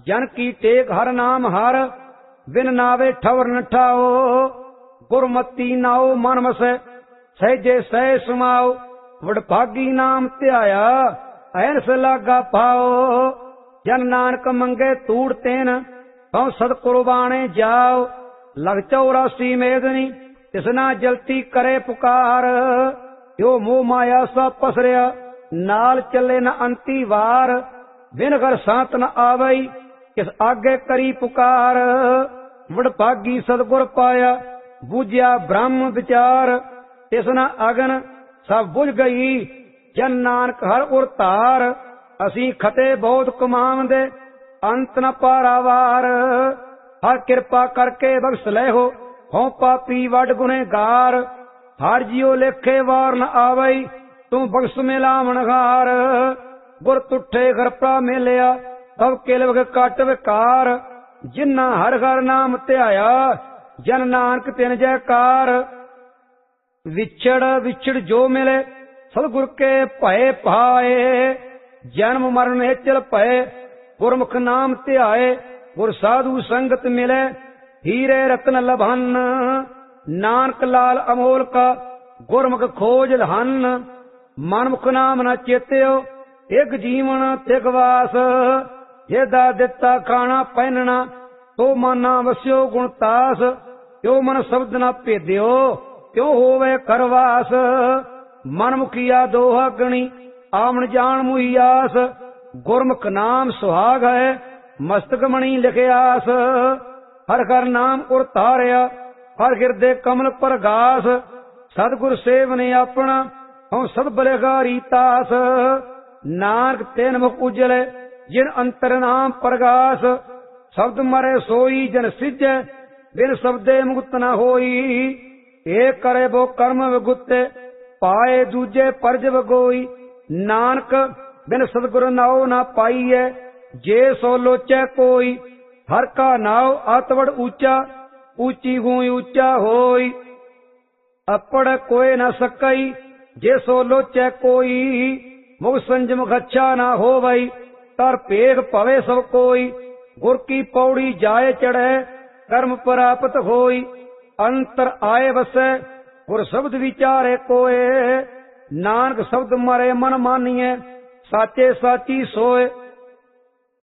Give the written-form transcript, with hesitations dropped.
जन की take her नाम हर, बिन नावे ठवर न ठाओ। गुरमती नाओ मन वसै, सहजे सह समाओ। वडभागी नाम ध्याया, ऐनस लागा पाओ। जन नानक मंगे तूड़ तेन, तो सद कुर्बाने जाओ। लग 84 मेदनी, तिसना जलती करे पुकार। यो मोह माया सा पसरिया, नाल चले न अंती वार। बिन घर सांत न आवई, किस आगे करी पुकार। वडभागी सदगुर पाया, बूझिया ब्रह्म विचार। तिसना अगन सब बुझ गई, जन नानक हर उर तार। असी खते बहुत कमावंदे, अंत न पारावार। हर कृपा करके बख्श ले हो पापी वड गुनेगार। हर जियो लेखे वार न आवई, तू बख्श मिलावनहार। गुर तुठे घर प्रा मिलिया, तब किलवग कट विकार। जिन्ना हर हर नाम ध्याया, जन नानक तिन जयकार। विछड़ विछड़ जो मिले, सतगुर के भय पाए। जन्म मरण चल भय, गुरमुख नाम ध्याए। गुर साधु संगत मिले, हीरे रत्न लभन। नानक लाल अमोल का, गुरमुख खोज लहन। मनमुख नाम न चेत्यो, एक जीवन तिगवास। जेदा दिता खाना पहनना, तो माना वस्यो गुणतास। त्यो मन शब्द न भेद्यो, त्यों होवे करवास। मनमुखिया दोहा गणी, आमन जान मुहियास। गुरमुख नाम सुहाग है, मस्तक मणि लिखियास। हर हर नाम उर तारिया, हर हिरदे कमल प्रगास। सतगुर सेवने अपना, हम सद बलिहारी तास। नानक तेन मुख उजले, जिन अंतर नाम प्रगास। शब्द मरे सोई जन सिजै, बिन शब्दे मुक्त न होई। एक करे वो कर्म विगुते, पाए दूजे परज वगोई। नानक बिन सतगुर नाओ ना पाईए, जे सो लोचै कोई। हर का नाव आतवड़ ऊंचा, ऊंची गूंई ऊंचा होई। अपड़ कोय न सकई, जे सो लोचै कोई। मुख संजम गच्छा ना होवई, तर पेग पवे सब कोई। गुर की पौड़ी जाए चढ़े, कर्म प्राप्त होई। अंतर आए वसै, गुर शब्द विचारे कोय। नानक शब्द मरे मन मानिए, साचे साची सोए।